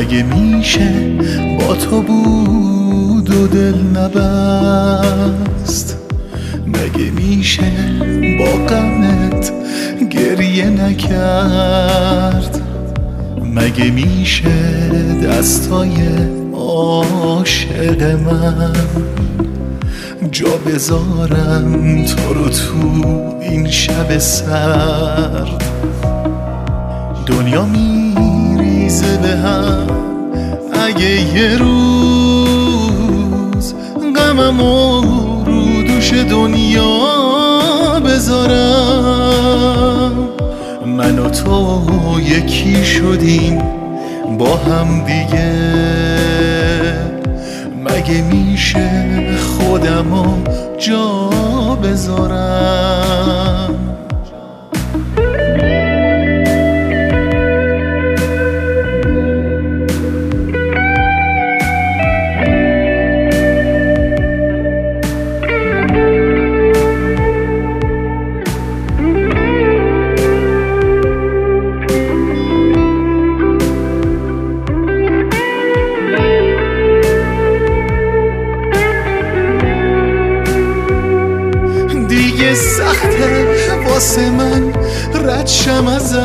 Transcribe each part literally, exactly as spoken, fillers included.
مگه میشه با تو بود و دل نبست؟ مگه میشه با غمت گریه نکرد؟ مگه میشه دستای عاشق من جا بذارم تو رو تو این شب سرد؟ دنیا میریزه به هم اگه یه روز غممو رو دوش دنیا بذارم. من و تو یکی شدیم با هم دیگه، مگه میشه خودمو جا بذارم؟ دیگه سخته واسه من رد شم ازت،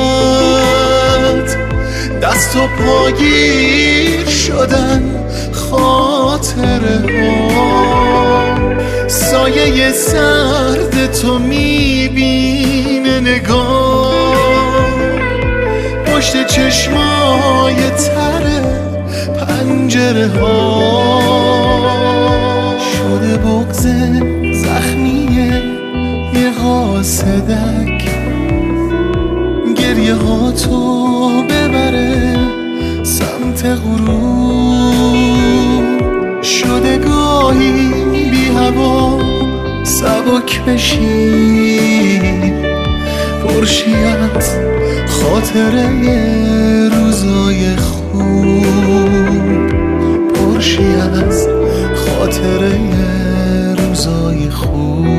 دست و پاگیر شدن خاطره ها، سایه سرد تو میبینه نگاه، پشت چشمای تره پنجره ها، شده بغض زخمیه یه قاصدک، گریه ها تو ببره سمت غروب، شده گاهی بی هوا سبک بشی، پرشی از خاطره روزای خوب، پرشی از خاطره روزای خوب.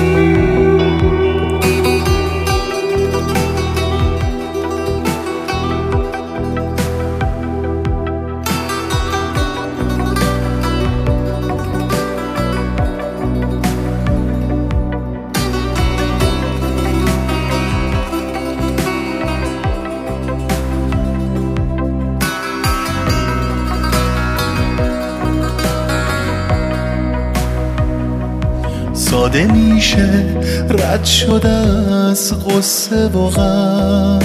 ساده میشه رد شده از غصه و غم،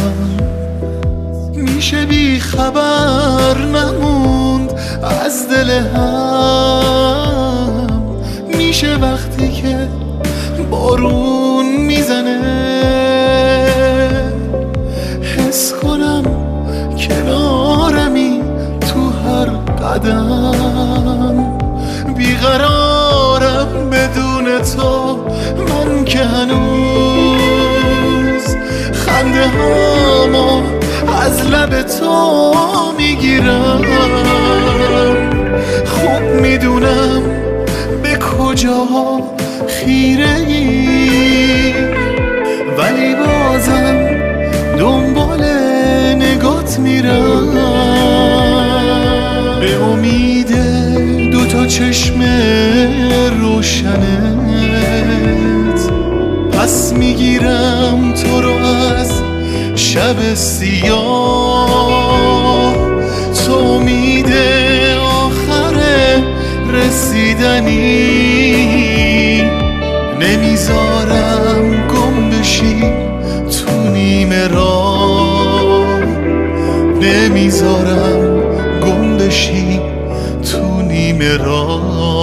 میشه بی خبر نموند از دل هم، میشه وقتی که بارون میزنه حس کنم کنارمی تو هر قدم، بیقرارم بدون تو من که هنوز خنده هامو از لب تو میگیرم، خوب میدونم به کجا خیره ای، ولی بازم دنبال نگات میرم، به امید دوتا چشم روشنت پس میگیرم تو رو از شب سیاه، تو امید آخر رسیدنی، نمیذارم گم بشی تو نیمه راه، نمیذارم گم بشی تو نیمه راه.